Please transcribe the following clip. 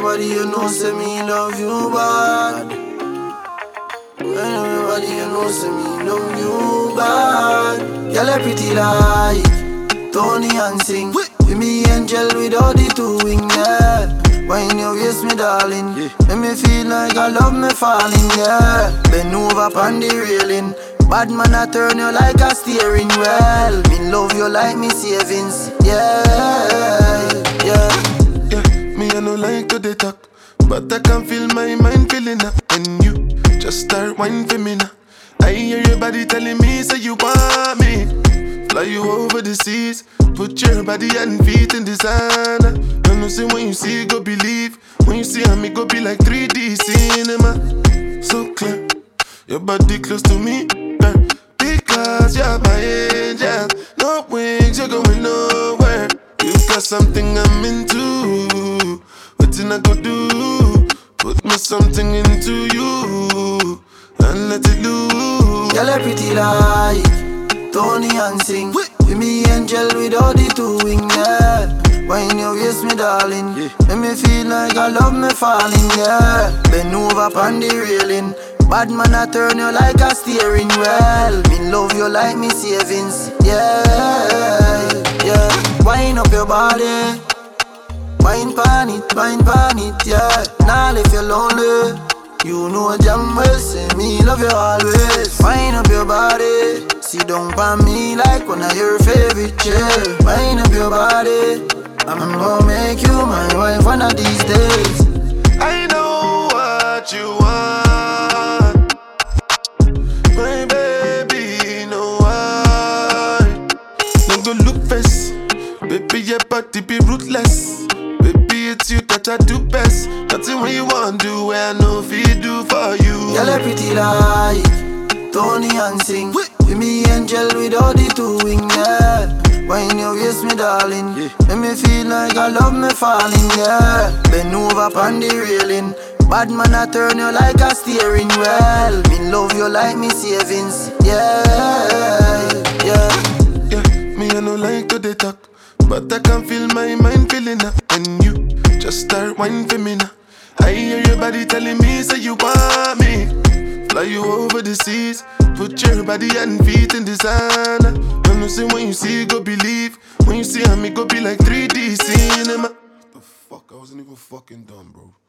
everybody you know say me love you bad. When everybody you know say me love you bad. Girl, you pretty like Tony and sing. With me angel without the two wing, yeah. When you waist me darling, make me feel like I love me falling, yeah. Bend over upon the railing. Bad man I turn you like a steering wheel. Me love you like me savings, yeah, yeah. Yeah, me I no like to dey talk, but I can feel my mind feeling up. And you just start whining for me now. I hear your body telling me say you want me. Fly you over the seas, put your body and feet in designer. I know say when you see go believe, when you see me go be like 3D cinema. So clear, your body close to me, girl, because you're my angel. No wings, you're going nowhere. You got something I'm into. What I go do? Put me something into you and let it loose. Girl, you pretty like Tony and sing. With me angel without the two wing, yeah. When you waist me darling, make me feel like I love me falling, yeah. Bend over upon the railing. Bad man I turn you like a steering wheel. Me love you like me savings, yeah, yeah. Wind up your body, wine pan it, yeah. Now if you're lonely, you know damn well say me love you always. Wind up your body, sit down by me like one of your favorite chairs. Wind up your body, I'm gonna make you my wife one of these days. I know what you want, my baby, no why. No go look face, baby your body be ruthless. Baby it's you that I do best. Nothing when you want do, I know if you do for you. Girl, you pretty like Tony and sing. With me angel without the two wing, yeah. When you waist me darling, make me feel like I love me falling, yeah. Bend over upon the railing. Bad man I turn you like a steering wheel. Me love you like me savings, yeah, yeah. Yeah, me I no like to dey talk, but I can feel my mind feeling up. And you just start whining for me now. I hear your body telling me say you want me. Fly you over the seas, put your body and feet in designer. I know say when you see go believe, when you see me go be like 3D cinema. What the fuck, I wasn't even fucking dumb, bro.